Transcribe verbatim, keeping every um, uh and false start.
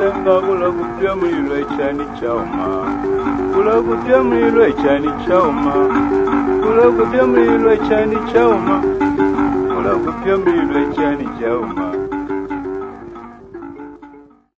Senga bula kupya mulilo echani chauma. Bula kupya mulilo echani chauma. Bula kupya mulilo echani chauma. Bula kupya mulilo echani chauma.